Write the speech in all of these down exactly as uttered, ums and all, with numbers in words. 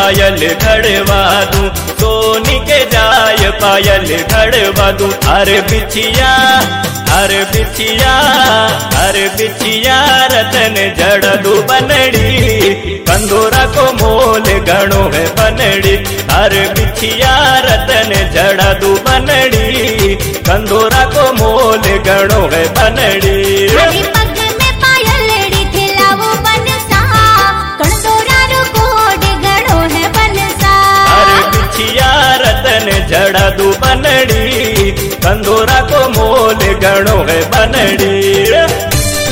पायल घड़वा दूं, सोनी के जाय पायल घड़वा दूं। अरे बिछिया अरे बिछिया अरे बिछिया रतन जड़ दू बनड़ी, कंदोरा को मोल घणो है बनड़ी। अरे बिछिया रतन जड़ दू बनड़ी, कंदोरा को मोल घणो है बनड़ी। जड़ा दू बनड़ी, कंदोरा को मोल घणो है बनड़ी।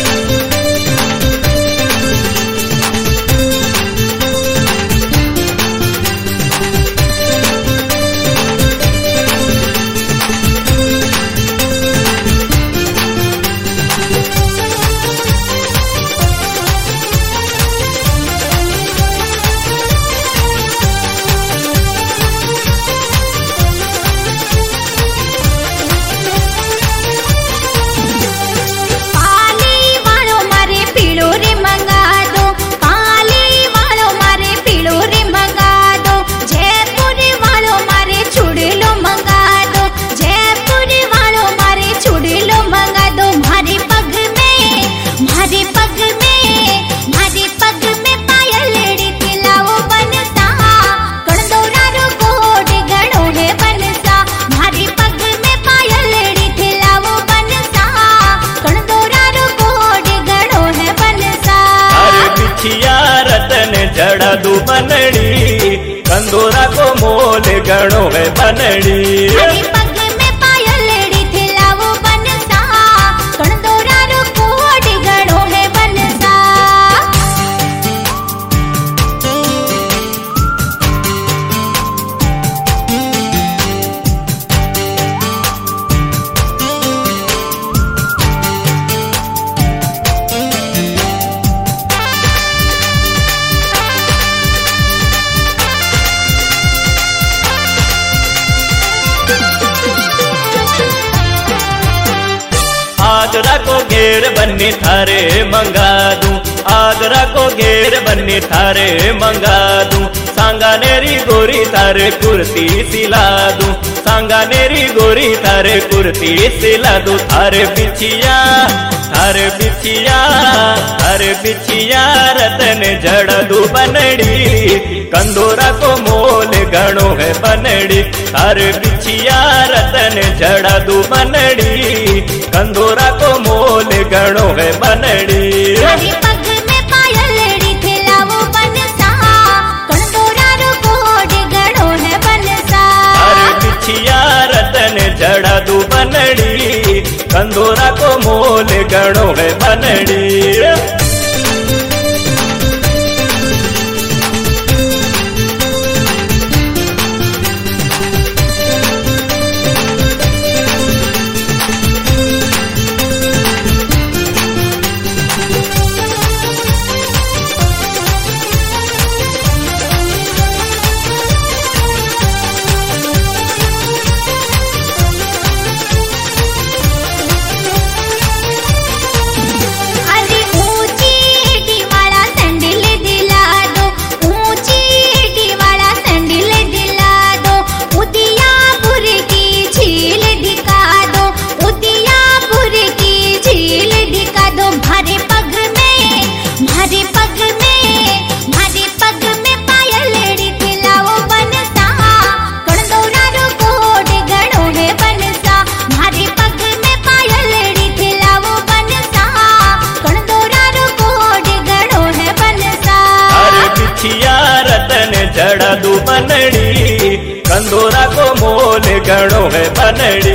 जड़ा दू बनड़ी, कंदोरा को मोल घणो है बनड़ी। आगरा को घेर बन्नी थारे मंगा दूं, आगरा को घेर बन्नी थारे मंगा दूं। सांगानेरी गोरी थारे कुर्ती सिला दूं, सांगानेरी गोरी थारे कुर्ती सिला दूं। थारे बिछिया थारे बिछिया थारे बिछिया रतन जड़ दू बनड़ी, कंदोरा को मोल घणो है बनड़ी। थारे बिछिया रतन जड़ दू बनड़ी, कंदोरा को मोल घणो है बनड़ी। जड़ा दू बनड़ी, कंदोरा को मोल घणो है बनड़ी। जड़ा दू बनड़ी, कंदोरा को मोल घणो है बनड़ी।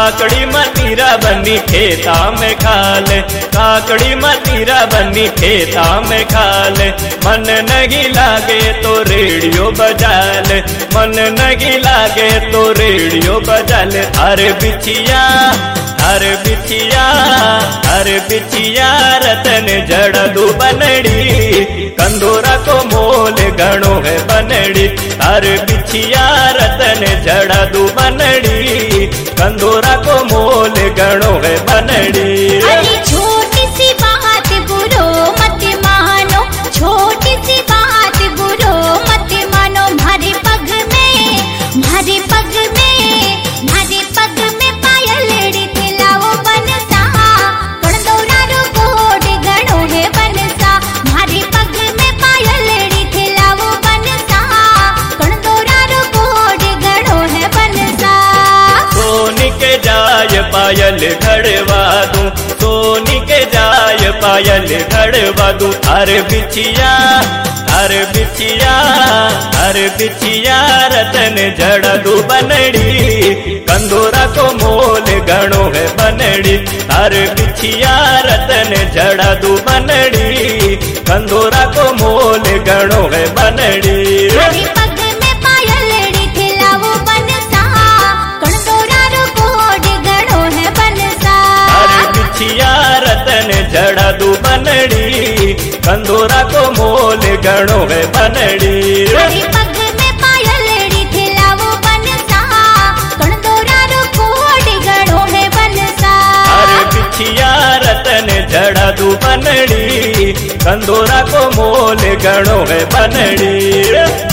काकड़ी मतीरा बनी खेता में खाले, काकड़ी मतीरा बनी खेता में खाले। मन नहीं लागे तो रेडियो बजा ले, मन नहीं लागे तो रेडियो बजा ले। अरे बिछिया अरे बिछिया अरे बिछिया रतन जड़दू बनड़ी, कंदोरा को मोल गणो है बनड़ी। अरे बिछिया रतन जड़दू बनड़ी, कंदोरा को मोल गणो है बनड़ी। अरे छोटी सी बात बुरो मत मानो, छोटी सी बात बुरो मत मानो। मारे पग में मारे पग में मारे पग में पायलड़ी थिलाओ बनसा, कंदोरा रो कोड गणो है बनसा। मारे पग में पायलड़ी थिलाओ बनसा, कंदोरा रो कोड गणो है बनसा। सोनी के जाय पायल घड़वा दूं, सोनी के जाय पायल घड़वा दूं। अरे बिछिया अरे बिछिया अरे बिछिया रतन जड़दू बनड़ी, कंदोरा को मोल गणो है बनड़ी। अरे बिछिया रतन जड़दू बनड़ी, कंदोरा को मोल गणो है बनड़ी। मारे पग में पायलड़ी थिलाओ बनसा, कंदोरा रो कोड गणो है बनसा। अरे बिछिया रतन जड़दू बनड़ी, कंदोरा को मोल गणो है बनड़ी। मारे पग में पायलड़ी थिलाओ बनसा, कंदोरा रो कोड गणो है बनसा। अरे बिछिया रतन जड़दू बनड़ी, कंदोरा को मोल गणो है बनड़ी।